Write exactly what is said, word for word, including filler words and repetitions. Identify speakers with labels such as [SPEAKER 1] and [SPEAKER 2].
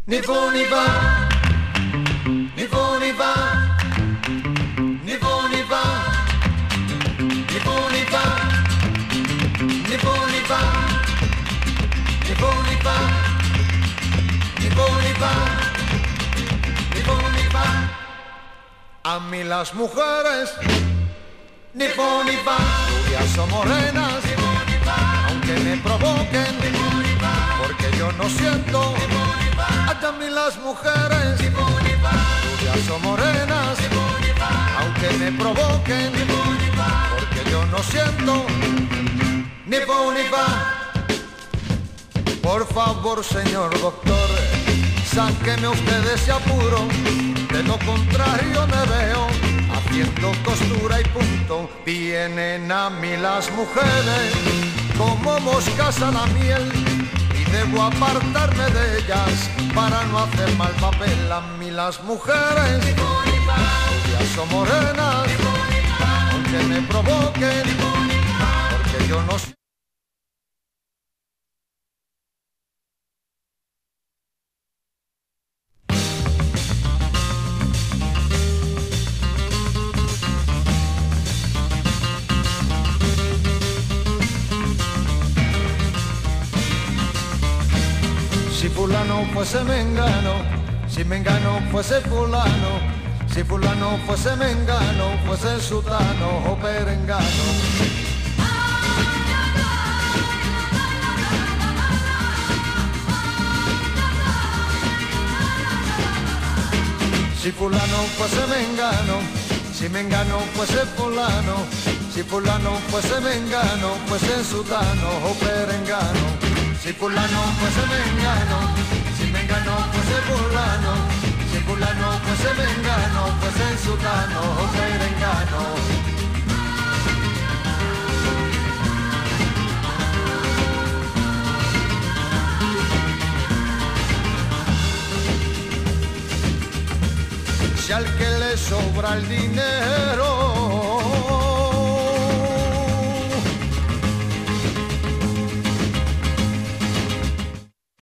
[SPEAKER 1] Ni fu ni fa, ni fu ni fa, ni fu ni fa, ni fu ni fa, ni fu ni fa, ni fu ni fa, ni fu ni fa, ni fu ni fa. A mí las mujeres ni fu ni fa, rubias o morenas, ni fu ni fa, aunque me provoquen, ni fu ni fa, porque yo no siento. A mí las mujeres, ni fu ni fa, rubias o morenas, ni fu ni fa, aunque me provoquen, ni fu ni fa, porque yo no siento. Ni fu ni fa. Por favor, señor doctor, sáqueme usted de ese apuro, de lo contrario me veo haciendo costura y punto. Vienen a mí las mujeres como moscas a la miel y debo apartarme de ellas para no hacer mal papel. A mí las mujeres, rubias o morenas, aunque me provoquen, porque yo no sé. Si fulano fuese mengano, si mengano fuese fulano, si fulano fuese mengano, fuese sutano o perengano. Si fulano fuese mengano, si mengano fuese fulano, si fulano fuese mengano, fuese sutano o perengano. Si fulano fuese mengano, si mengano fuese fulano, si fulano fuese mengano, fuese sutano o perengano. Si al que le sobra el dinero